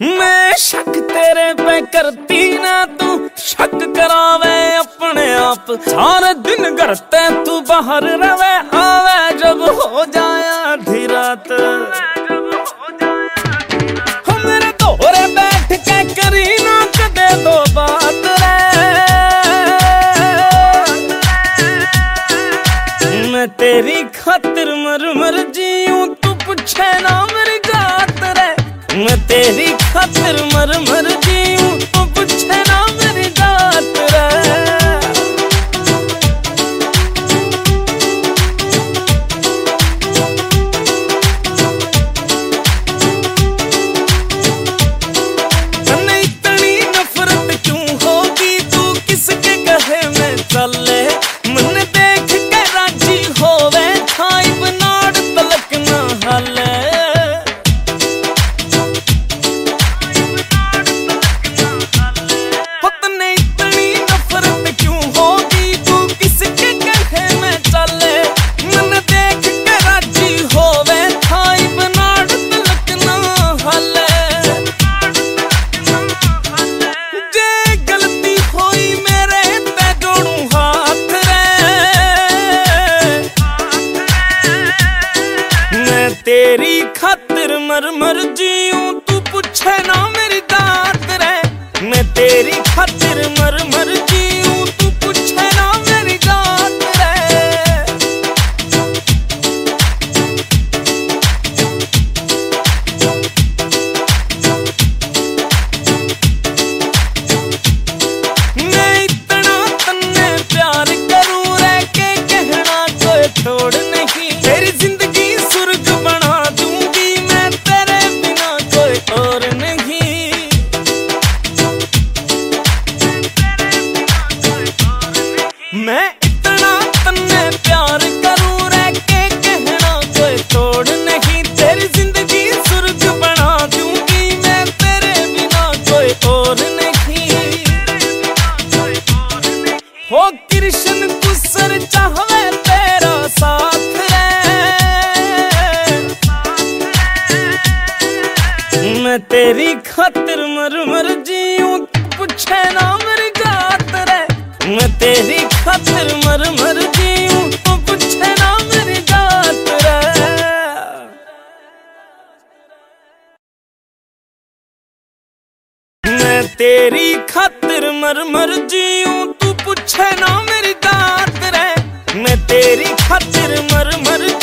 मैं शक तेरे पे करती ना, तू शक करावे अपने आप। सारे दिन घर ते तू बाहर रवे, आवे जब हो जाए आधी रात। मेरे दोहरे बैठ के करी ना कदे दो बात रे। मैं तेरी खातिर मर मर जीऊं, तू पूछे ना मेरी जात रे। मैं तेरी खातिर मर मर जीऊं, तू पूछे ना मेरी जात रे। तन्ने इतनी नफरत क्यों होगी, तू किसके कहे में चले। मन देख के राजी होवे, खाई बनाड़ तलक ना हाले। तेरी खातिर मर मर जीऊं, तू पूछे ना मेरी दात रे। मैं तेरी खातिर मर मर जीऊं, तू पूछे ना मेरी दात रे। मैं इतना तन्ने प्यार करूं रे के कहना कोई तोड़ नहीं। तेरी जिंदगी मैं इतना तन्ने प्यार करूं रे के कहना कोई तोड़ नहीं। तेरी जिंदगी स्वर्ग बना दूंगी मैं, तेरे बिना कोई और नहीं। हो कृष्ण कुसर चाहवे तेरा साथ रे। मैं तेरी खातिर मर मर जीऊं, पूछे ना मेरी जात रे। मैं तेरी खातिर मर मर जीऊं, तू पूछे ना मेरी जात रे। मैं तेरी खातिर मर मर जीऊं, तू पूछे ना मेरी जात रे। मैं तेरी खातिर मर मर